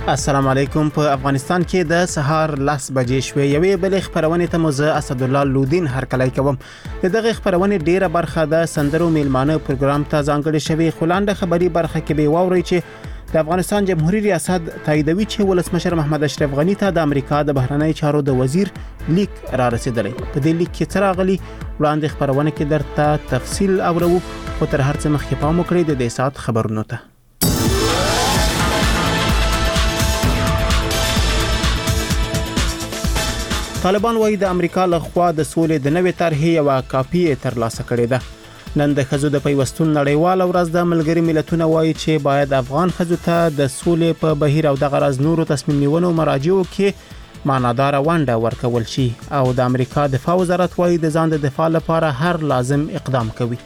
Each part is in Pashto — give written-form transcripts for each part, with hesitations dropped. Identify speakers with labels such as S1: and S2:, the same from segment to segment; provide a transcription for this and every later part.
S1: السلام علیکم. په افغانستان کې د سهار 10 بجې شوې یوې بلې خبرونه ته مزه اسد الله لودین هرکلی کوم. دغه خبرونه ډیره برخه د سندرو میلمانه پروګرام ته ځانګړې شوی خلانده خبري برخه کې به واوري چې د افغانستان جمهوریت ریاست تاییدوي چې ولسمشر محمد اشرف غنی ته د امریکا د بهرنی چارو د وزیر لیک را رسیدلی. په دې لیک کې څه راغلي وړاندې خبرونه کې درته تفصیل اورو او تر هر څه مخکې پام وکړئ د دې سات خبرونو ته. طالبان وايي د امریکا لخوا د سولې د نوې طرحې یو کاپی ترلاسه کړې ده. نن د خزو د پیوستون نړیوال ورځ د ملګری ملتونو وايي چې باید افغان خزو ته د سولې په بهیر او د غرض نورو تصمیم نیونو مراجعو کې معنادار ونډه ورکول شي او د امریکا دفاع وزارت وايي د ځان د دفاع لپاره هر لازم اقدام کوي.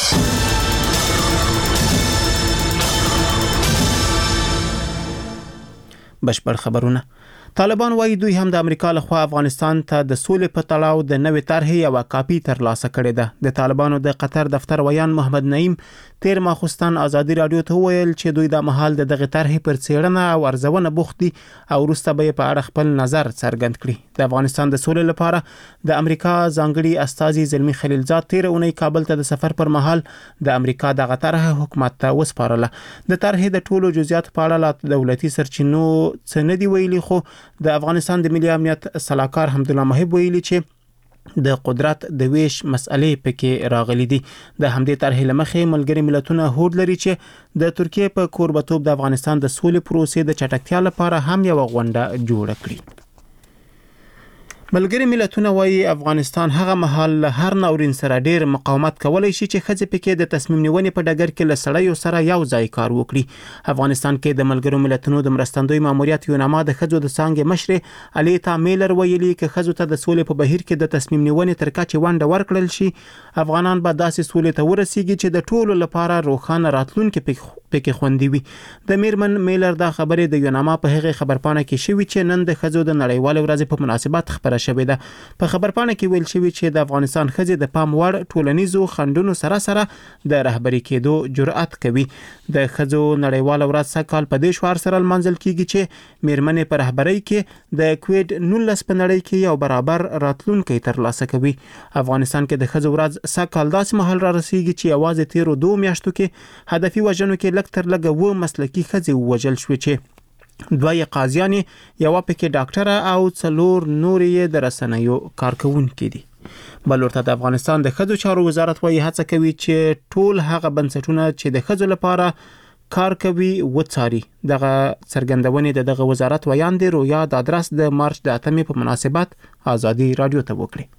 S1: بشپړ خبرونه. طالبان وايي دوی هم د امریکا لخوا افغانستان ته د سولې په تړاو د نوې طرحې یو کاپی ترلاسه کړې ده. د طالبانو د قطر دفتر ویان محمد نعیم تیر ماخوستان ازادي رادیو ته ویل چې دوی د محل د دغه طرحې پر څېړنه او ارزونه بوخت دي او وروسته به په اړه خپل نظر څرګند کړي. د افغانستان د سولې لپاره د امریکا ځانګړي استازي زلمی خلیلزاد تیر اونۍ کابل ته د سفر پر مهال د امریکا دغه طرحه حکومت ته وسپارله. د طرحې د ټولو جزئیات په اړه دولتي سرچینو څه نه دی ویلي، خو د افغانستان د ملي امنیت صلاحکار حمدالله محب ویلي چې د قدرت د ویش مسئلې پکې راغلي دي. د همدې طرحې لمخې ملګری ملتونه هوډ لري چې د ترکیه په کوربتوب د افغانستان د سولې پروسې د چټکتیا لپاره هم یو غونډه جوړه کړي. ملګری ملتونه وايي افغانستان هغه مهال هر ناورین سره ډیر مقاومت کولای شي چې خځې پکې د تصمیم نیونې په ډګر کې له سړیو سره یو ځای کار وکړي. افغانستان کې د ملګرو ملتونو د مرستندوی ماموریت یوناما د خځو د څانګې مشر الیتا میلر ویلي چې خځو ته د سولې په بهیر کې د تصمیم نیونې تر کچې ونډه ورکړل شي افغانان به داسې سولې ته ورسیږي چې د ټولو لپاره روښانه راتلونکي پکې خوندي وي. د میرمن میلر دا خبرې د یوناما په هغه خبرپاڼه کې شوې چې نن د خځو د نړیوال ورځې په مناسبت خبره شوې ده. په خبرپاڼه کې ویل شوی چې د افغانستان خځې د پام وړ ټولنیزو خندونو سره د رهبری کېدو جرأت کوي. د خځو نړیوال ورځ سکهال په دې شوار سره منځل کیږي چې میرمنې په رهبری کې د کووید 19 په نړۍ کې یو برابر راتلونکي ترلاسه کوي. افغانستان کې د خځو ورځ سکهال داسې مهال را رسیږي چې یوازې تیرو 2 میاشتو کې هدفي وژنو کې لږ تر لږه و مسلکي خځې وژل شوې چې دوی قاضیانی یو پکې ډاکټره او 4 نورې د رسنیو کارکونکو دي. بل ورته د افغانستان د خځو چارو وزارت وايي هڅه کوي چې ټول هغه بنسټونه چې د خځو لپاره کار کوي وڅاري. دغه څرګندونې دغه وزارت ویان دی رویا د ادرس د مارچ د 8 په مناسبت آزادی رادیو ته وکړي.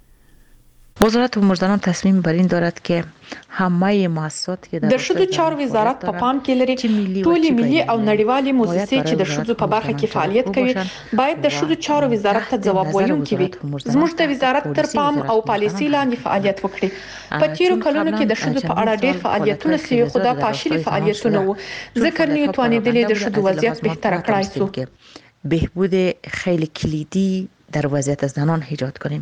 S2: وزارت امورزنان تصمیم بر این دارد که همه مؤسسات که
S3: د شذو چارو وزارت په پام کې لري ټول ملي او نړیوالې مؤسسې چې د شذو په برخه کې فعالیت کوي باید د شذو چارو وزارت ته ځواب ویونکي وي. زموږ د وزارت تر پام او پالیسي لاندې فعالیت وکړي. په تیرو کلونو کې د شذو په اړه ډېر فعالیتونه سوي خو دا پاشلي فعالیتونه وو ځکه نه توانیدلې د شذو وضعیت بهتر کړای سو.
S2: بهبود خیلی کلیدی در وضعیت زنان ایجاد کنیم.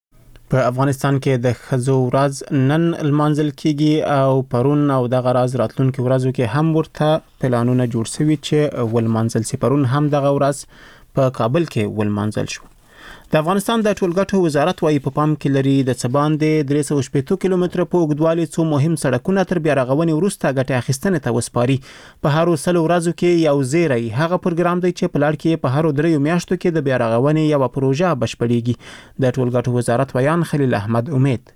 S1: په افغانستان کې د خزو ورځ نن المنزل کېږي او پرون او د غراز راتلونکو ورځو کې هم ورته پلانونه جوړ شوي چې ولمنزل سي. پرون هم دغه ورځ په کابل کې ولمنزل شو. د افغانستان د ټولګټو وزارت وايي په پام کې لري د څباندې 380 کیلومتره په اوږدوالي څو مهم سړکونه تر بیا رغونې وروسته ګټه اخیستنې ته وسپاري. په هر 100 ورځو کې یو زیری هغه پروګرام دی چې په لړ کې په هر 3 میاشتو کې د بیا رغونې یو پروژه بشپړېږي. د ټولګټو وزارت ویان خلیل احمد امید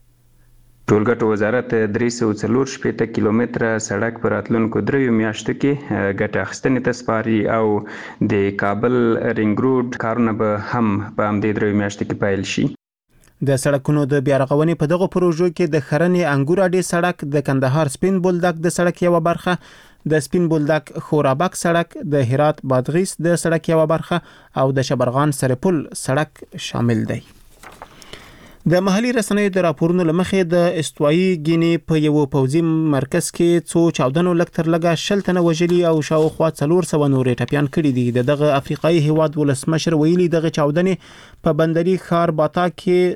S4: ټولګټو وزارت 340 کیلومتره سړک پر راتلونکو 3 میاشتو کې ګټه اخیستنې ته سپاري او د کابل رینګ روډ کارونه به هم په همدې 3 میاشتو کې پیل شي.
S1: د سړکونو د بیا رغونې په دغه پروژو کې د خرنې انګور اډې سړک، د کندهار سپین بولدک د سړک یو برخه، د سپین بولدک خورابک سړک، د هرات بادغیس د سړک یو برخه او د شبرغان سرپل سړک شامل دی. د محلي رسنیو د راپورونو لمخې د استوایي ګینی په یو پوځي مرکز کې څو چاودنو لکتر لګه شلتنه وجلی او شاوخوا 400 نورې ټپيان کړي دي. دغه افریقایي هیواد ولسمشر ویلي دغه چاودنې په بندري ښار باتا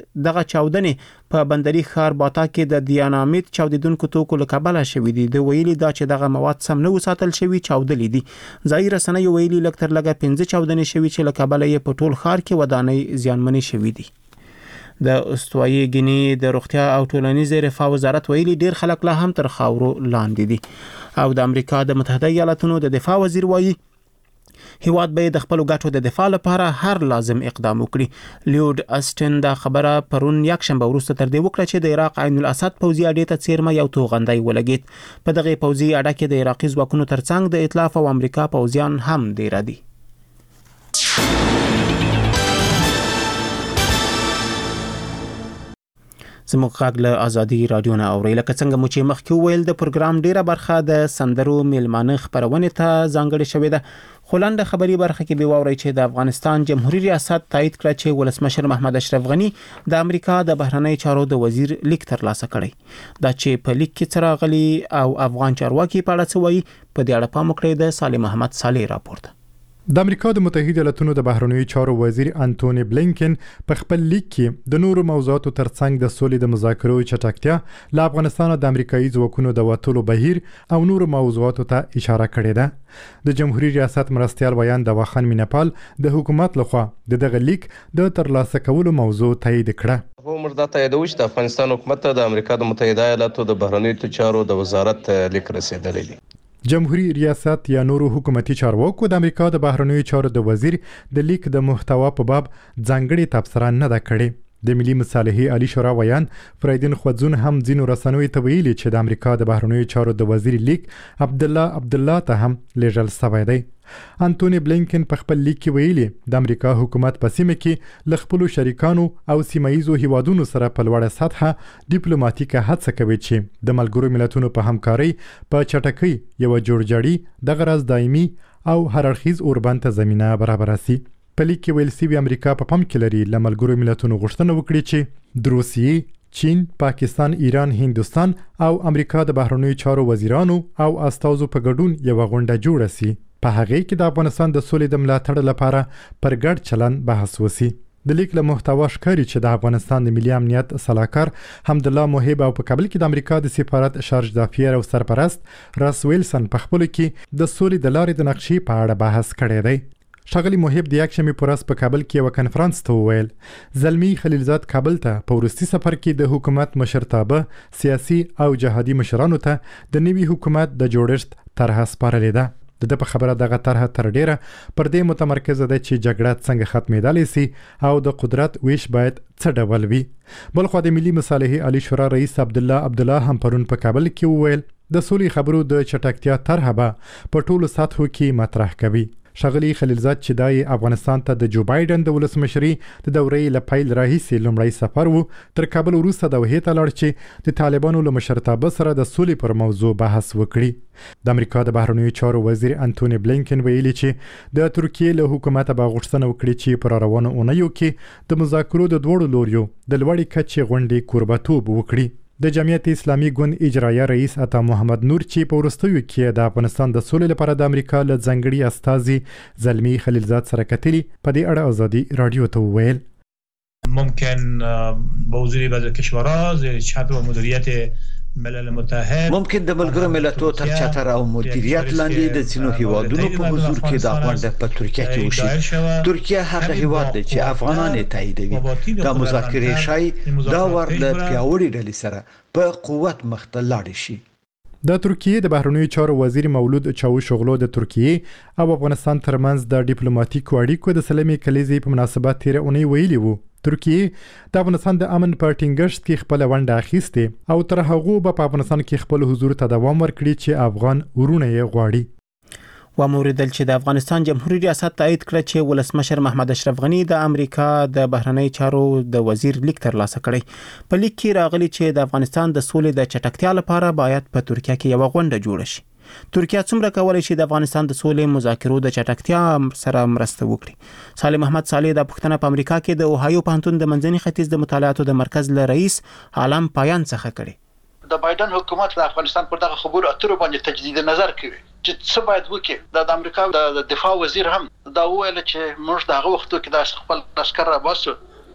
S1: کې د دیانامیت چاودیدونکو توکو له کبله شوې دي. د ویلي دا چې دغه مواد سم نه وساتل شوی چاودلې دي. ځای رسنیو ویلي لکتر لګه 15 چاودنې شوی چې له کبله یې په ټول ښار کې ودانۍ زیانمنې شوې دي. د استوایي ګینی د روغتیا او ټولنیزې رفاه وزارت ویلي ډیر خلک لا هم تر خاورو لاندې دي او د امریکا د متحده ایالاتونو د دفاع وزیر وایي هیواد به د خپل ګټو د دفاع لپاره هر لازم اقدام وکړي. لیود اسټن دا خبره پرون یکشنبه وروسته تر دې وکړه چې د عراق عین الاسد پوځي اډې ته څیرمه یو توغندۍ ولګید. په دغه پوځي اډه کې د عراقي ځواکونو ترڅنګ د ائتلاف او امریکا پوځیان هم ډیر دي. زموږ غږ له ازادي رادیو نه اوري. لکه څنګه مو چې مخکې ویل د پروګرام ډیره برخه د سندرو میلمانه خبرونه ته ځانګړې شوې ده. خلانده خبري برخه کې به ووري چې د افغانستان جمهوریت ریاست تایید کړ چې ولسمشر محمد اشرف غنی د امریکا د بهرنی چارو د وزیر لیک ترلاسه کړی. دا چې په لیک کې څراغلي او افغان چارواکي په اړه څه وایي په دې اړه پام وکړئ. د صالح محمد صالح راپورټ.
S5: د امریکا د متحده ایالاتونو د بهرنیو چارو وزیر انټونی بلینکن په خپل لیک کې د نورو موضوعاتو ترڅنګ د سولې د مذاکرو چټکتیا، له افغانستان د امریکایي ځواکونو د وټولو بهیر او نورو موضوعاتو ته اشاره کړې ده. د جمهوریت ریاست مرستیال ویان د واخان مینپال د حکومت لخوا دغه لیک د ترلاسه کولو موضوع تایید کړه.
S6: عمر دا تاییدوي چې د افغانستان حکومت ته د امریکا د متحده ایالاتو د بهرنیو چارو د وزارت لیک رسیدلی دی.
S5: جمهوریت ریاست یا نورو حکومتي چارواکو د امریکا د بهرنیو چارو د وزیر د لیک د محتوا په باب ځانګړي تبصره نه ده کړې. د ملي مصالحې عالی شورا ویان فریدین خوځون هم ځینو رسنیو ته ویلي چې د امریکا د بهرنیو چارو د وزیر لیک عبدالله ته هم لیږل شوی دی. انټونی بلینکن په خپل لیک کې ویلي د امریکا حکومت په سیمه کې ل خپل شریکانو او سیمایي هیوادونو سره په لوړه سطحه ډیپلوماټیکه هڅه کوي چې د ملګرو ملتونو په همکارۍ په چټکۍ یو جوړجاړي د غرض دایمي او هررخیز اوربند ته زمينه برابر شي. په لیک کې ویل سوي امریکا په پام کې لري ل ملګرو ملتونو غوښتنه وکړي چې د روسیې، چین، پاکستان، ایران، هندستان او امریکا د بهرنیو چارو وزیرانو او استازو په ګډون یو غونډه جوړه شي. په هغه کې د افغانستان د سولې د ملاتړ لپاره پر ګډ چلن بحث وشي. د لیک له محتوا ښکاري چې د افغانستان د ملي امنیت صلاحکار حمدالله موهب او په کابل کې د امریکا د سفارت شارج دافیر او سرپرست راس ویلسن په خپل کې د سولې د لارې د نقشې په اړه بحث کړی دی. ښاغلي موهب د یکشنبې په ورځ په کابل کې یو کنفرانس ته وویل زلمی خلیلزاد کابل ته په وروستي سفر کې د حکومت مشرتابه، سیاسي او جهادي مشرانو ته د نوي حکومت د جوړښت طرحه سپارلې ده. د په خبره دغه طرحه تر ډیره پر دې متمرکزه ده چې جګړه څنګه ختمېدلی سي او د قدرت ویش باید څه ډول وي. بلخو د ملي مصالحې عالی شورا رئیس عبدالله هم پرون په کابل کې وویل د سولې خبرو د چټکتیا طرحه به په ټولو سطحو کې مطرح کوي. ښاغلي خلیلزاد چې دای افغانستان ته د جو بایدن د ولسمشري د دورې لپیل راهیسې لومړی سفر وو، تر کابل وروسته دوحې ته لاړ چې د طالبانو له مشرتابه سره د سولې پر موضوع بحث وکړي. د امریکا د بهرنیو چارو وزیر انټونی بلینکن ویلي چې د ترکیې له حکومت به غوښتنه وکړي چې پر روانو اونیو کې د مذاکرو د دوړو لوریو د لوړې کچې غونډې کوربتوب وکړي. د جمعیت اسلامي ګوند اجرایه رئیس عطا محمد نور چې په وروستیو کې د افغانستان د سولې لپاره د امریکا له ځانګړي استازي زلمی خلیلزاد سره کتلي په دې اړه ازادي رادیو ته وویل
S7: ممکن با حضور بعضی کشورها زیر چتر و مدیریت ملل متحد
S8: ممکن د ملګرو ملتونو تر چتر او مدیریت لاندې د ځینو هیوادونو په حضور کې د غونډه په ترکیه کې وشي. ترکیه هغه هیواد دی چې افغانان تاییدوي. دا مذاکرې شای دا ورله پیاوړي ډلې سره په قوت مخ ته لاړ شي.
S5: د ترکیې د بهرنیو چارو وزیر مولود چاوشوغلو د ترکیې او افغانستان ترمنځ د ډیپلوماټیکو اړیکو د سلمې کلیزې په مناسبت تیر اونۍ ویلي وو ترکیې د افغانستان د امن په ټینګښت کې خپل ونډه اخیسته او تر هغه په افغانستان کې خپل حضور ته دوام ورکړي چې افغان ورونه یې غواړي.
S1: و موردل چې د افغانستان جمهوریت ریاست تایید کړ چې ولسمشر محمد اشرف غنی د امریکا د بهرنی چارو د وزیر لیک ترلاسه کړی. په لیک کې راغلي چې د افغانستان د سولې د چټکتیا لپاره باید په ترکیه کې یو غونډه جوړه شي. ترکیه څومره کولای شي د افغانستان د سولې مذاکرو د چټکتیا سره مرسته وکړي؟ صالح محمد صالح د پښتنه په امریکا کې د اوهایو پوهنتون د منځني ختیځ د مطالعاتو د مرکز له رئیس عالم پایان څخه کړي.
S9: د بایدن حکومت د افغانستان پر دغه خبرو اترو باندې تجدید نظر کوي چې څه باید وکړي. د امریکا د دفاع وزیر هم دا ویل چې موږ دغه وختو کې د خپل لشکره راباسو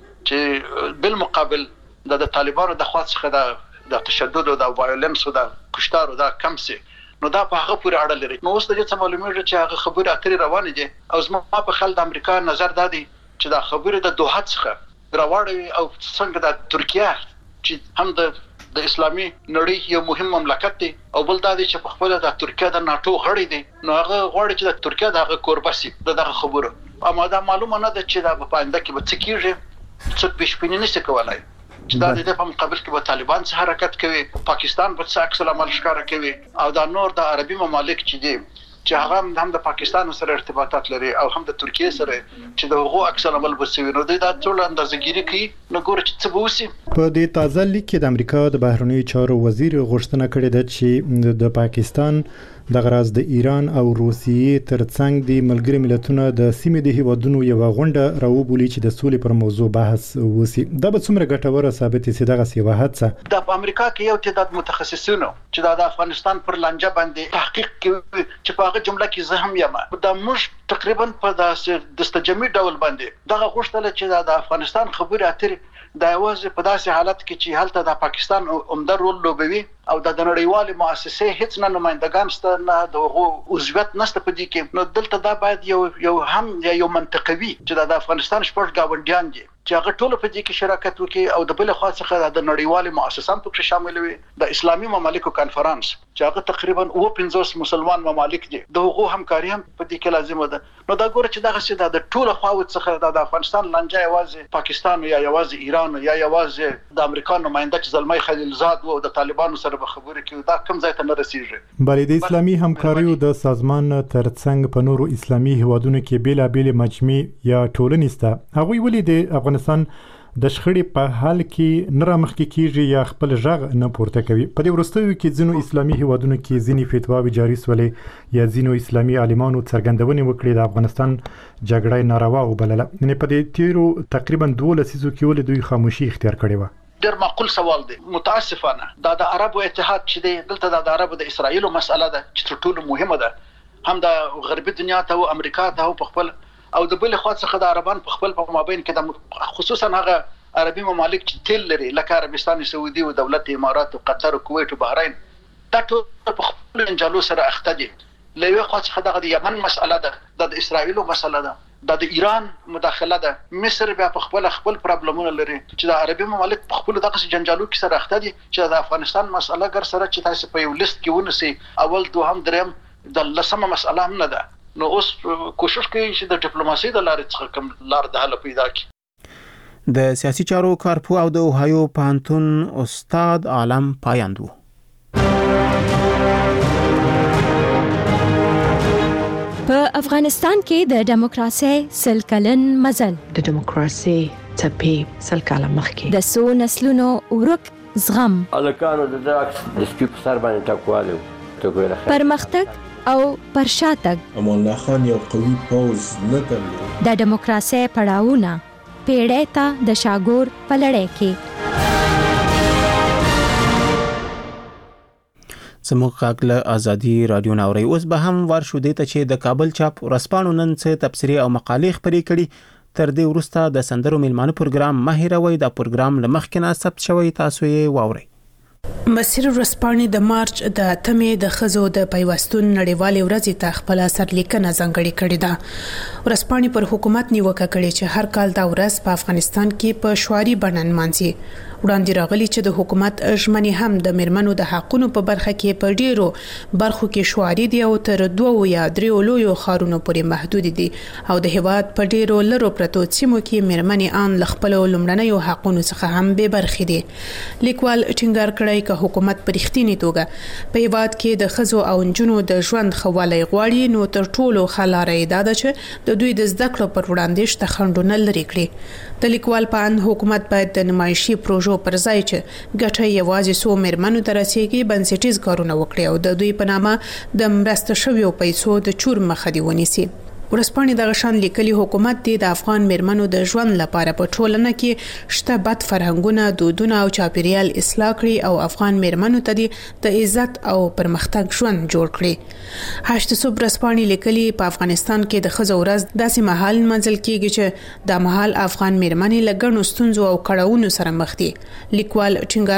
S9: چې بالمقابل د طالبانو د خوا څخه د تشدد او د وایولنس او د کشتار او د کمسي نو دا په هغه پورې اړه لري. نو اوس د دې څه معلومیږي چې هغه خبره اترې روانه دي او زما په خل د امریکا نظر دادي چې دا خبره د دوحه څخه راوړي او څنګه د ترکیه چې هم د اسلامي نړۍ یو مهم مملکت دی او بل دا دی چې په خپل د ترکیه د ناتو غړی دی نو هغه غواړي چې د ترکیه دغه کوربسي دغه خبره اما دا معلومه نه ده چې دا په آینده کې به څه کیږي څه بشپړی نشي کولای چې دا د په مقابل کې به طالبان څه حرکت کوي پاکستان په څه عکس العمل ښکاره کوي او دا نور د عربي ممالک چې دي چې هغه هم د پاکستان سره ارتباطات لري او هم د ترکیه سره چې د هغو عکس العمل بسوي نو دا ټول اندازګيري کوي نو ګور چې څه بوسي.
S5: په دې تازه لیک کې د امریکا د بهرنیو چارو وزیر غوښتنه کړې ده چې د پاکستان د غراز د ایران او روسیې ترڅنګ د ملګری ملتونو د سیمې د هیوادونو یو غونډه راوبولي چې د سولې پر موضوع بحث وسی. دا به څومره ګټوره ثابت شي دغه سیوه هڅه
S9: د امریکا کې یو تعداد متخصصینو چې د افغانستان پر لانجه باندې تحقیق کوي چې په هغه جمله کې زه هم یم دا موږ تقریبا په د استجمي ډول باندې دغه غوښتل چې د افغانستان خبره اترې دا یوازې په داسې حالت کې چې هلته د پاکستان عمده رول لوبوي او د نړیوالې مؤسسې هیڅ نه نمائندگان ست نه د عضویت نشته په دې کې نو دلته دا باید یو منطقوي چې د افغانستان شپږ گاونډیان دي چې هغه ټول په دې کې شراکت وکړي او د بل خوا څخه د نړیوالې مؤسسان په شامل وي د اسلامي ممالکو کانفرنس چې هغه تقریبا 50 مسلمان ممالک دي د هغو همکاري هم په دې کې لازمه ده نو دا ګوره چې دغه څه د ټول خواو څخه د افغانستان لانجه یوازې پاکستان یا یوازې ایران یا یوازې د امریکا نماینده چې زلمي خلیلزاد او د طالبانو سره به خبرې کوي دا کوم ځای ته نه رسیږي.
S5: بلې د اسلامي همکاریو د سازمان ترڅنګ په نورو اسلامي هیوادونو کې بیلابېل مجمع یا ټولنې سته هغوی ولې د افغانستان د شخړې په حل کې نه رامخکې کیږي یا خپل ژغ نه پورته کوي. په دې وروستیو کې ځینو اسلامي هیوادونو کې ځینې فتواوې جاري سولې یا ځینو اسلامي عالمانو څرګندونې وکړې د افغانستان جګړه ناروا وبلله. یعنې په دې تیرو تقریبا 12 لسیزو کې ولې دوی خاموشي اختیار کړې وه؟
S9: ډېر معقول سوال دی. متاسفانه دا د عربو اتحاد چې دی دلته د عربو د اسرائیل مسله ده چې تر ټولو مهمه ده هم د غربي دنیا ته او امریکا ته او په خپل او د بل خوا څخه د عربان په خپل په مابین کې د خصوصا هغه عربي ممالک چې تل لري لکه عربستان سعودي او دولت امارات او قطر او کویت او بحرین دا ټول په خپل انجالو سره اخته دي. له یو خوا څخه د یمن مسله ده د اسرائیل مسله ده د ایران مداخله ده مصر بیا په خپل پرابلمونه لري چې د عربي ممالک په خپل دغه جنجالو کې سره اخته دي چې د افغانستان مسله ګر سره چې تاسو په یو لیست کې ونسي اول دوهم دریم د لسمه مسله هم نه ده نو اوس کوشش کوي چې د ډیپلوماسي د لارې څخه کوم لار د حل پیدا کړي.
S1: د سیاسي چارو کارپو او د اوهایو پوهنتون استاد عالم پایاند وو.
S10: په افغانستان کې د دیموکراسي سلکلن مزل
S2: د دیموکراسي څپې سلکاله مخکې
S10: د سو نسلونو ورک زغم
S11: الکانو د داکس د سپیپ سر باندې ټاکواله ته ګوره
S10: پرمختګ او پرشاتګ
S12: امان الله خان یو قوي پوز نه درلود
S10: د دیموکراسي پړاوونه پیړې ته د شاګور پلړې کې
S1: زموږ کاکله ازادي رادیو ناوري اوس به هم ورشو دي ته چې د کابل چاپ ورسپانو نن څه تبصري او مقالې خبرې کړي تر دې وروسته د سندرو میلمانه پروګرام ماهروي د پروګرام لمخکې نه ثبت شوی تاسو یې واورئ.
S13: مسیر ورسپانې د مارچ د اتمې د خزو د پیوستون نړیوالې ورځې ته خپل سرلیکنه ځانګړې کړې ده. ورسپانې پر حکومت نیوکه کړې چې هر کال دا ورځ په افغانستان کې په شواري بڼه نمانځي. وړاندې راغلي چې د حکومت ژمنې هم د میرمنو د حقونو په برخه کې په ډیرو برخو کې شواري دي او تر 2 یا 3 لویو ښارونو پورې محدود دي او د هیواد په ډیرو لرو پرتو سیمو کې میرمنې ان لخپل لومړنیو حقونو څخه هم به برخې دي. لیکوال ټینګار کړی چې حکومت په رښتینی توګه په هیواد کې د خزو او نجونو د ژوند خواله غواړي نو تر ټولو خلاره ده چې د دوی د زده کړو پر وړاندې شته خنډونه لري کړي. د لیکوال په ان حکومت باید د نمایشي پروژو توجه پر ځای چې ګټه یوازې سو میرمنو ته رسیږي بنسټیز کارونه وکړي او د دوی په نامه د مرسته شویو پیسو د چور مخه دی ونیسي. ورسپانې د غشان لیکلي حکومت د افغان میرمنو د ژوند لپاره په ټولنه کې شته بد فرهنګونه، دودونه او چاپیریال اصلاح کړي او افغان میرمنو ته د عزت او پرمختګ ژوند جوړ کړي. هشت صبح ورسپانې لیکلي په افغانستان کې د ښځو ورځ داسې مهال منځل کیږي چې د مهال افغان میرمنې له ګڼو ستونزو او کړاوونو سره مخ دي. لیکوال ټینګار